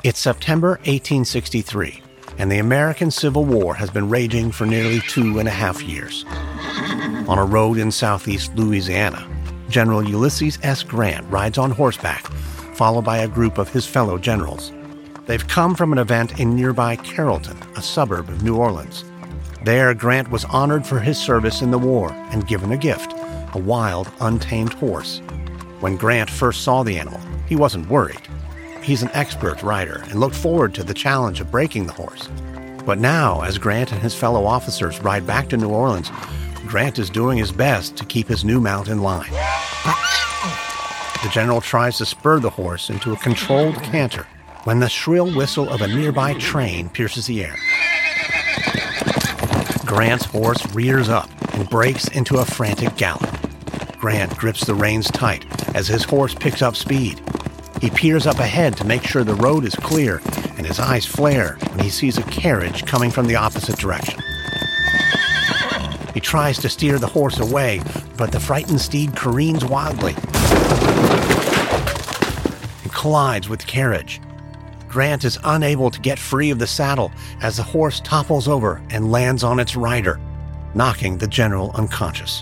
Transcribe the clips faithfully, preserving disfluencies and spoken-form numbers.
It's September eighteen sixty-three, and the American Civil War has been raging for nearly two and a half years. On a road in southeast Louisiana, General Ulysses S. Grant rides on horseback, followed by a group of his fellow generals. They've come from an event in nearby Carrollton, a suburb of New Orleans. There, Grant was honored for his service in the war and given a gift, a wild, untamed horse. When Grant first saw the animal, he wasn't worried. He's an expert rider and looked forward to the challenge of breaking the horse. But now, as Grant and his fellow officers ride back to New Orleans, Grant is doing his best to keep his new mount in line. The general tries to spur the horse into a controlled canter when the shrill whistle of a nearby train pierces the air. Grant's horse rears up and breaks into a frantic gallop. Grant grips the reins tight as his horse picks up speed. He peers up ahead to make sure the road is clear, and his eyes flare when he sees a carriage coming from the opposite direction. He tries to steer the horse away, but the frightened steed careens wildly and collides with the carriage. Grant is unable to get free of the saddle as the horse topples over and lands on its rider, knocking the general unconscious.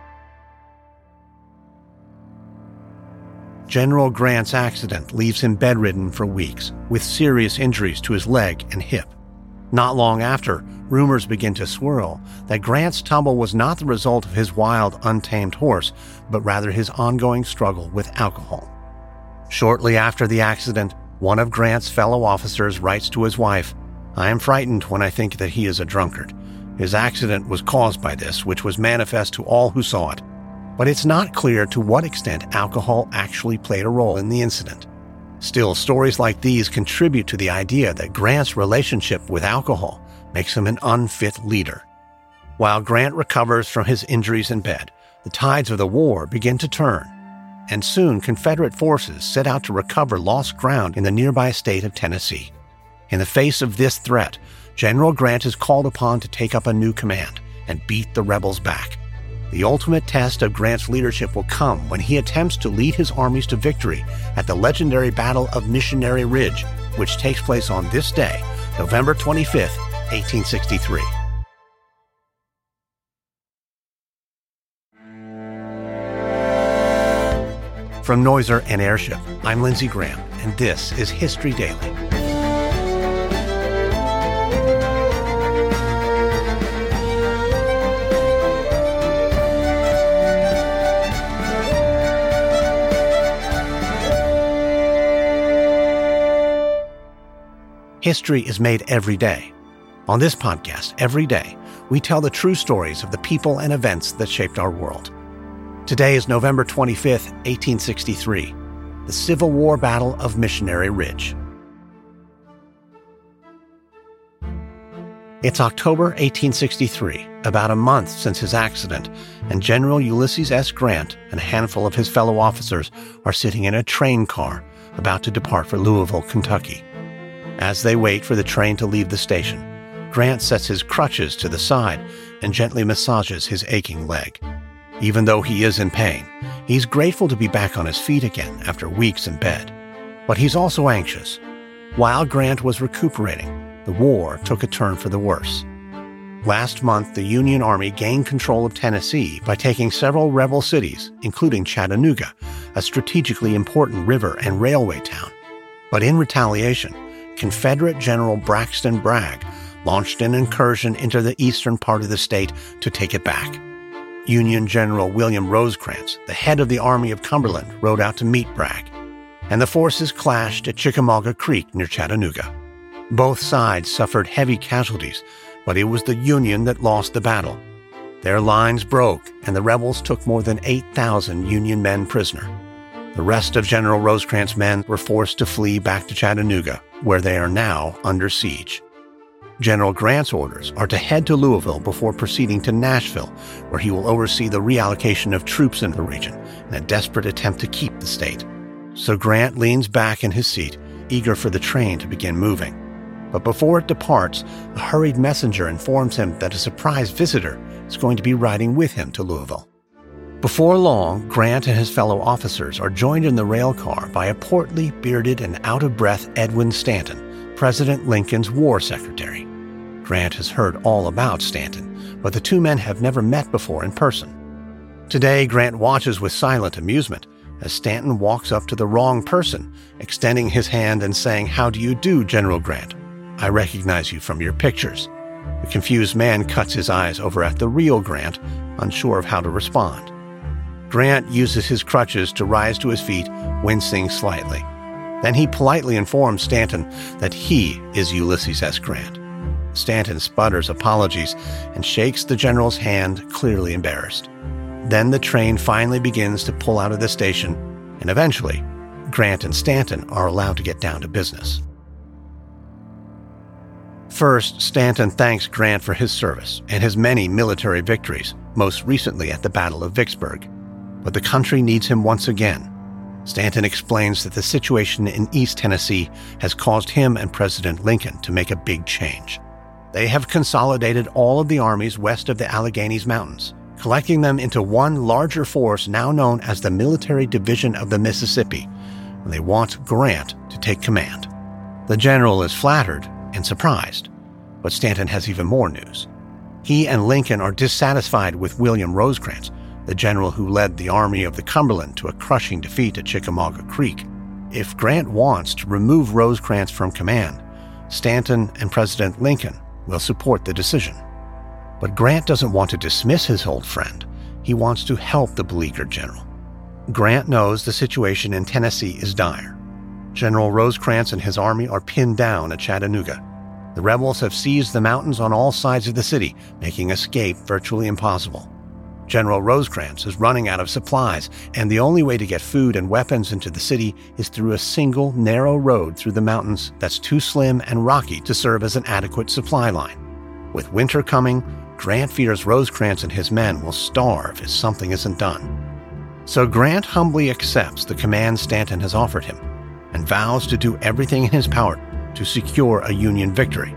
General Grant's accident leaves him bedridden for weeks, with serious injuries to his leg and hip. Not long after, rumors begin to swirl that Grant's tumble was not the result of his wild, untamed horse, but rather his ongoing struggle with alcohol. Shortly after the accident, one of Grant's fellow officers writes to his wife, "I am frightened when I think that he is a drunkard. His accident was caused by this, which was manifest to all who saw it." But it's not clear to what extent alcohol actually played a role in the incident. Still, stories like these contribute to the idea that Grant's relationship with alcohol makes him an unfit leader. While Grant recovers from his injuries in bed, the tides of the war begin to turn, and soon Confederate forces set out to recover lost ground in the nearby state of Tennessee. In the face of this threat, General Grant is called upon to take up a new command and beat the rebels back. The ultimate test of Grant's leadership will come when he attempts to lead his armies to victory at the legendary Battle of Missionary Ridge, which takes place on this day, November twenty-fifth, eighteen sixty-three. From Noiser and Airship, I'm Lindsey Graham, and this is History Daily. History is made every day. On this podcast, every day, we tell the true stories of the people and events that shaped our world. Today is November twenty-fifth, eighteen sixty-three, the Civil War Battle of Missionary Ridge. It's October eighteen sixty-three, about a month since his accident, and General Ulysses S. Grant and a handful of his fellow officers are sitting in a train car about to depart for Louisville, Kentucky. As they wait for the train to leave the station, Grant sets his crutches to the side and gently massages his aching leg. Even though he is in pain, he's grateful to be back on his feet again after weeks in bed. But he's also anxious. While Grant was recuperating, the war took a turn for the worse. Last month, the Union Army gained control of Tennessee by taking several rebel cities, including Chattanooga, a strategically important river and railway town. But in retaliation, Confederate General Braxton Bragg launched an incursion into the eastern part of the state to take it back. Union General William Rosecrans, the head of the Army of Cumberland, rode out to meet Bragg, and the forces clashed at Chickamauga Creek near Chattanooga. Both sides suffered heavy casualties, but it was the Union that lost the battle. Their lines broke, and the rebels took more than eight thousand Union men prisoner. The rest of General Rosecrans' men were forced to flee back to Chattanooga, where they are now under siege. General Grant's orders are to head to Louisville before proceeding to Nashville, where he will oversee the reallocation of troops in the region in a desperate attempt to keep the state. So Grant leans back in his seat, eager for the train to begin moving. But before it departs, a hurried messenger informs him that a surprise visitor is going to be riding with him to Louisville. Before long, Grant and his fellow officers are joined in the rail car by a portly, bearded, and out-of-breath Edwin Stanton, President Lincoln's war secretary. Grant has heard all about Stanton, but the two men have never met before in person. Today, Grant watches with silent amusement as Stanton walks up to the wrong person, extending his hand and saying, "How do you do, General Grant? I recognize you from your pictures." The confused man cuts his eyes over at the real Grant, unsure of how to respond. Grant uses his crutches to rise to his feet, wincing slightly. Then he politely informs Stanton that he is Ulysses S. Grant. Stanton sputters apologies and shakes the general's hand, clearly embarrassed. Then the train finally begins to pull out of the station, and eventually, Grant and Stanton are allowed to get down to business. First, Stanton thanks Grant for his service and his many military victories, most recently at the Battle of Vicksburg. But the country needs him once again. Stanton explains that the situation in East Tennessee has caused him and President Lincoln to make a big change. They have consolidated all of the armies west of the Allegheny Mountains, collecting them into one larger force now known as the Military Division of the Mississippi, and they want Grant to take command. The general is flattered and surprised, but Stanton has even more news. He and Lincoln are dissatisfied with William Rosecrans, the general who led the Army of the Cumberland to a crushing defeat at Chickamauga Creek. If Grant wants to remove Rosecrans from command, Stanton and President Lincoln will support the decision. But Grant doesn't want to dismiss his old friend. He wants to help the beleaguered general. Grant knows the situation in Tennessee is dire. General Rosecrans and his army are pinned down at Chattanooga. The rebels have seized the mountains on all sides of the city, making escape virtually impossible. General Rosecrans is running out of supplies, and the only way to get food and weapons into the city is through a single, narrow road through the mountains that's too slim and rocky to serve as an adequate supply line. With winter coming, Grant fears Rosecrans and his men will starve if something isn't done. So Grant humbly accepts the command Stanton has offered him and vows to do everything in his power to secure a Union victory.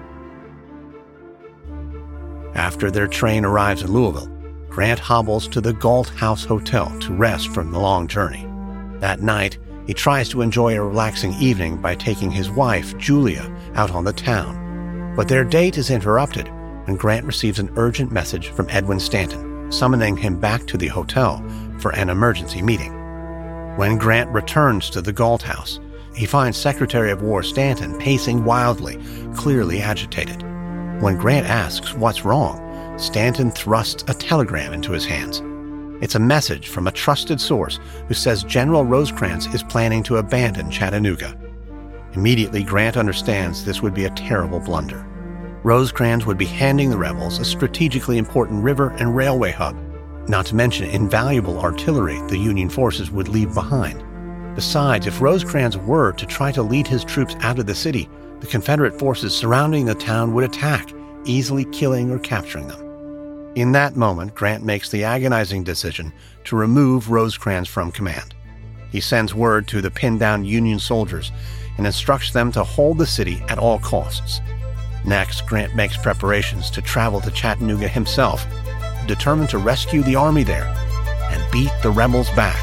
After their train arrives in Louisville, Grant hobbles to the Galt House Hotel to rest from the long journey. That night, he tries to enjoy a relaxing evening by taking his wife, Julia, out on the town. But their date is interrupted when Grant receives an urgent message from Edwin Stanton, summoning him back to the hotel for an emergency meeting. When Grant returns to the Galt House, he finds Secretary of War Stanton pacing wildly, clearly agitated. When Grant asks what's wrong, Stanton thrusts a telegram into his hands. It's a message from a trusted source who says General Rosecrans is planning to abandon Chattanooga. Immediately, Grant understands this would be a terrible blunder. Rosecrans would be handing the rebels a strategically important river and railway hub, not to mention invaluable artillery the Union forces would leave behind. Besides, if Rosecrans were to try to lead his troops out of the city, the Confederate forces surrounding the town would attack, easily killing or capturing them. In that moment, Grant makes the agonizing decision to remove Rosecrans from command. He sends word to the pinned-down Union soldiers and instructs them to hold the city at all costs. Next, Grant makes preparations to travel to Chattanooga himself, determined to rescue the army there and beat the rebels back.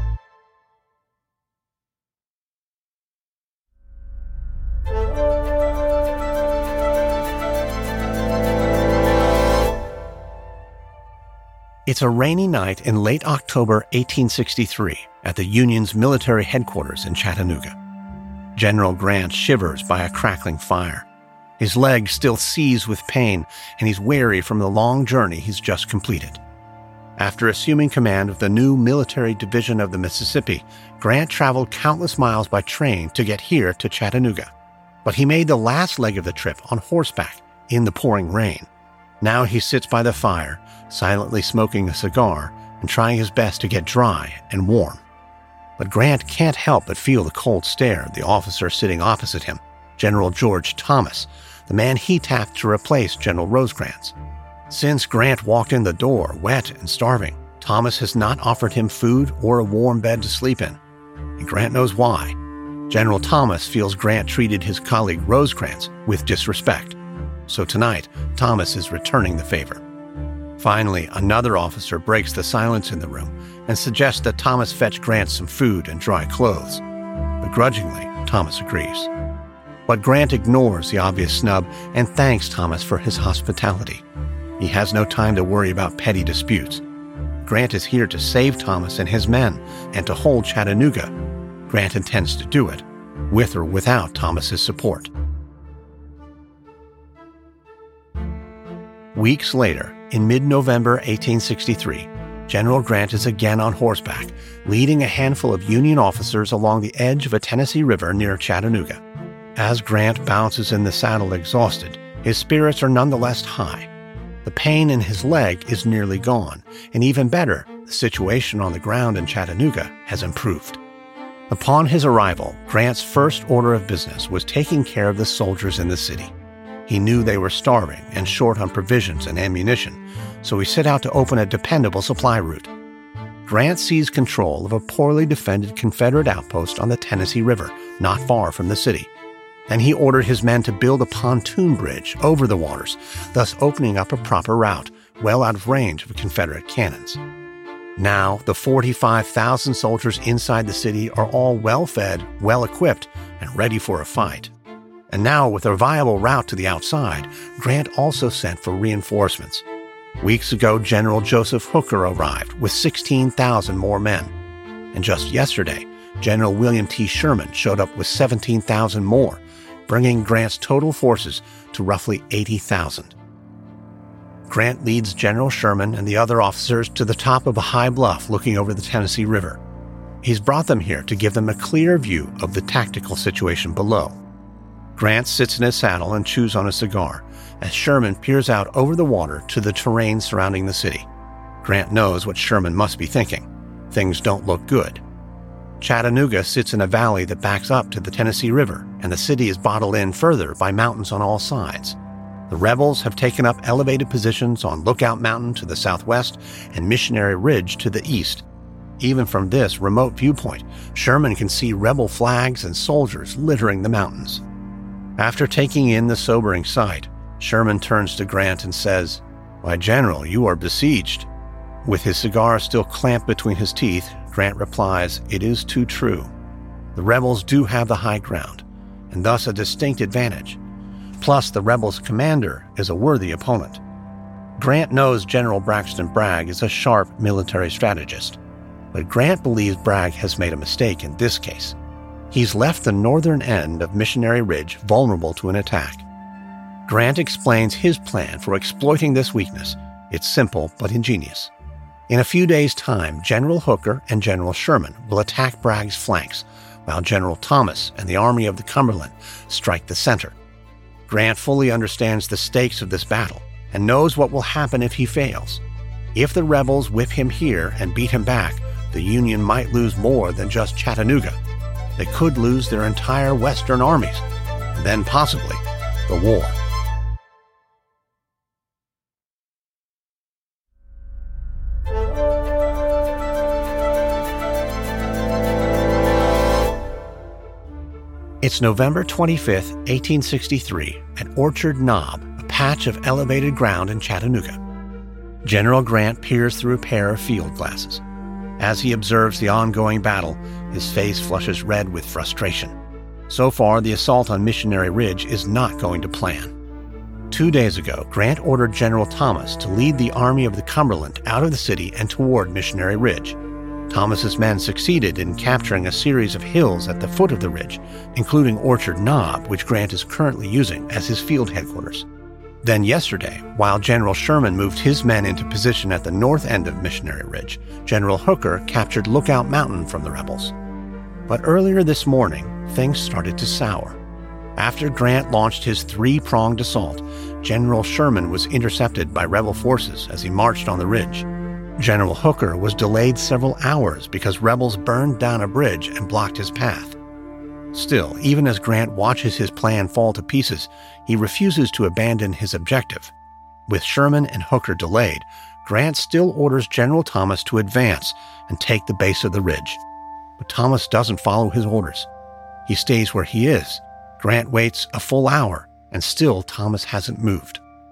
It's a rainy night in late October eighteen sixty-three at the Union's military headquarters in Chattanooga. General Grant shivers by a crackling fire. His legs still seize with pain, and he's weary from the long journey he's just completed. After assuming command of the new Military Division of the Mississippi, Grant traveled countless miles by train to get here to Chattanooga. But he made the last leg of the trip on horseback in the pouring rain. Now he sits by the fire, silently smoking a cigar and trying his best to get dry and warm. But Grant can't help but feel the cold stare of the officer sitting opposite him, General George Thomas, the man he tapped to replace General Rosecrans. Since Grant walked in the door, wet and starving, Thomas has not offered him food or a warm bed to sleep in. And Grant knows why. General Thomas feels Grant treated his colleague Rosecrans with disrespect. So tonight, Thomas is returning the favor. Finally, another officer breaks the silence in the room and suggests that Thomas fetch Grant some food and dry clothes. Begrudgingly, Thomas agrees. But Grant ignores the obvious snub and thanks Thomas for his hospitality. He has no time to worry about petty disputes. Grant is here to save Thomas and his men and to hold Chattanooga. Grant intends to do it, with or without Thomas's support. Weeks later, in mid-November eighteen sixty-three, General Grant is again on horseback, leading a handful of Union officers along the edge of a Tennessee river near Chattanooga. As Grant bounces in the saddle exhausted, his spirits are nonetheless high. The pain in his leg is nearly gone, and even better, the situation on the ground in Chattanooga has improved. Upon his arrival, Grant's first order of business was taking care of the soldiers in the city. He knew they were starving and short on provisions and ammunition, so he set out to open a dependable supply route. Grant seized control of a poorly defended Confederate outpost on the Tennessee River, not far from the city. And he ordered his men to build a pontoon bridge over the waters, thus opening up a proper route, well out of range of Confederate cannons. Now, the forty-five thousand soldiers inside the city are all well-fed, well-equipped, and ready for a fight. And now, with a viable route to the outside, Grant also sent for reinforcements. Weeks ago, General Joseph Hooker arrived with sixteen thousand more men. And just yesterday, General William T. Sherman showed up with seventeen thousand more, bringing Grant's total forces to roughly eighty thousand. Grant leads General Sherman and the other officers to the top of a high bluff looking over the Tennessee River. He's brought them here to give them a clear view of the tactical situation below. Grant sits in his saddle and chews on a cigar as Sherman peers out over the water to the terrain surrounding the city. Grant knows what Sherman must be thinking. Things don't look good. Chattanooga sits in a valley that backs up to the Tennessee River, and the city is bottled in further by mountains on all sides. The rebels have taken up elevated positions on Lookout Mountain to the southwest and Missionary Ridge to the east. Even from this remote viewpoint, Sherman can see rebel flags and soldiers littering the mountains. After taking in the sobering sight, Sherman turns to Grant and says, "Why, General, you are besieged." With his cigar still clamped between his teeth, Grant replies, "It is too true. The rebels do have the high ground, and thus a distinct advantage. Plus, the rebels' commander is a worthy opponent." Grant knows General Braxton Bragg is a sharp military strategist, but Grant believes Bragg has made a mistake in this case. He's left the northern end of Missionary Ridge vulnerable to an attack. Grant explains his plan for exploiting this weakness. It's simple but ingenious. In a few days' time, General Hooker and General Sherman will attack Bragg's flanks, while General Thomas and the Army of the Cumberland strike the center. Grant fully understands the stakes of this battle and knows what will happen if he fails. If the rebels whip him here and beat him back, the Union might lose more than just Chattanooga. They could lose their entire Western armies, and then possibly the war. It's November twenty-fifth, eighteen sixty-three, at Orchard Knob, a patch of elevated ground in Chattanooga. General Grant peers through a pair of field glasses. As he observes the ongoing battle, his face flushes red with frustration. So far, the assault on Missionary Ridge is not going to plan. Two days ago, Grant ordered General Thomas to lead the Army of the Cumberland out of the city and toward Missionary Ridge. Thomas's men succeeded in capturing a series of hills at the foot of the ridge, including Orchard Knob, which Grant is currently using as his field headquarters. Then yesterday, while General Sherman moved his men into position at the north end of Missionary Ridge, General Hooker captured Lookout Mountain from the rebels. But earlier this morning, things started to sour. After Grant launched his three-pronged assault, General Sherman was intercepted by rebel forces as he marched on the ridge. General Hooker was delayed several hours because rebels burned down a bridge and blocked his path. Still, even as Grant watches his plan fall to pieces, he refuses to abandon his objective. With Sherman and Hooker delayed, Grant still orders General Thomas to advance and take the base of the ridge. But Thomas doesn't follow his orders. He stays where he is. Grant waits a full hour, and still Thomas hasn't moved.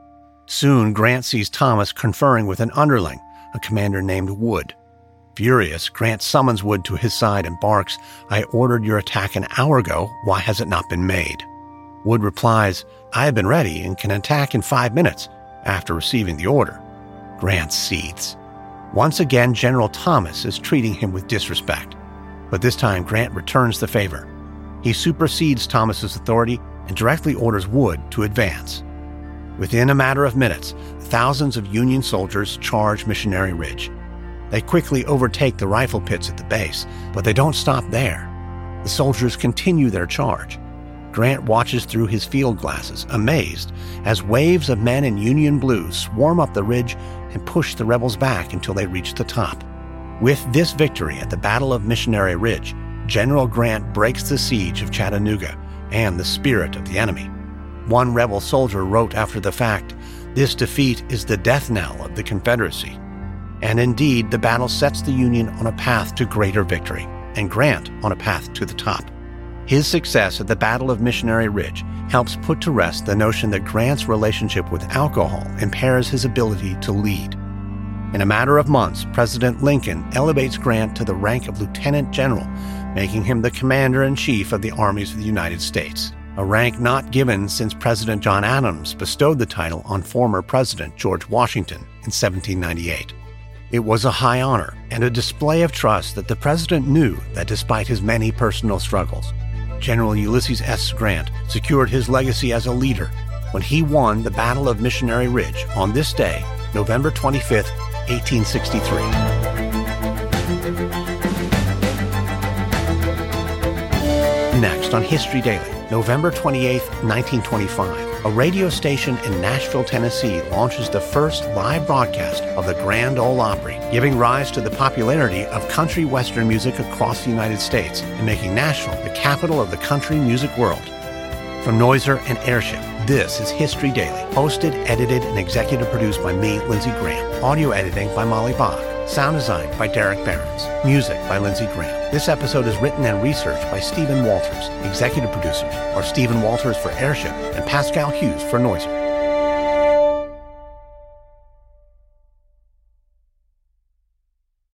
Soon, Grant sees Thomas conferring with an underling, a commander named Wood. Furious, Grant summons Wood to his side and barks, "I ordered your attack an hour ago. Why has it not been made?" Wood replies, "I have been ready and can attack in five minutes after receiving the order." Grant seethes. Once again, General Thomas is treating him with disrespect. But this time, Grant returns the favor. He supersedes Thomas's authority and directly orders Wood to advance. Within a matter of minutes, thousands of Union soldiers charge Missionary Ridge. They quickly overtake the rifle pits at the base, but they don't stop there. The soldiers continue their charge. Grant watches through his field glasses, amazed, as waves of men in Union blue swarm up the ridge and push the rebels back until they reach the top. With this victory at the Battle of Missionary Ridge, General Grant breaks the siege of Chattanooga and the spirit of the enemy. One rebel soldier wrote after the fact, "This defeat is the death knell of the Confederacy." And indeed, the battle sets the Union on a path to greater victory, and Grant on a path to the top. His success at the Battle of Missionary Ridge helps put to rest the notion that Grant's relationship with alcohol impairs his ability to lead. In a matter of months, President Lincoln elevates Grant to the rank of lieutenant general, making him the commander-in-chief of the armies of the United States, a rank not given since President John Adams bestowed the title on former President George Washington in seventeen ninety-eight. It was a high honor and a display of trust that the president knew that despite his many personal struggles, General Ulysses S. Grant secured his legacy as a leader when he won the Battle of Missionary Ridge on this day, November twenty-fifth, eighteen sixty-three. Next on History Daily, November twenty-eighth, nineteen twenty-five, a radio station in Nashville, Tennessee launches the first live broadcast of the Grand Ole Opry, giving rise to the popularity of country western music across the United States and making Nashville the capital of the country music world. From Noiser and Airship, this is History Daily, hosted, edited, and executive produced by me, Lindsey Graham. Audio editing by Molly Bach. Sound design by Derek Behrens. Music by Lindsey Graham. This episode is written and researched by Stephen Walters. Executive producers are Stephen Walters for Airship and Pascal Hughes for Noiser.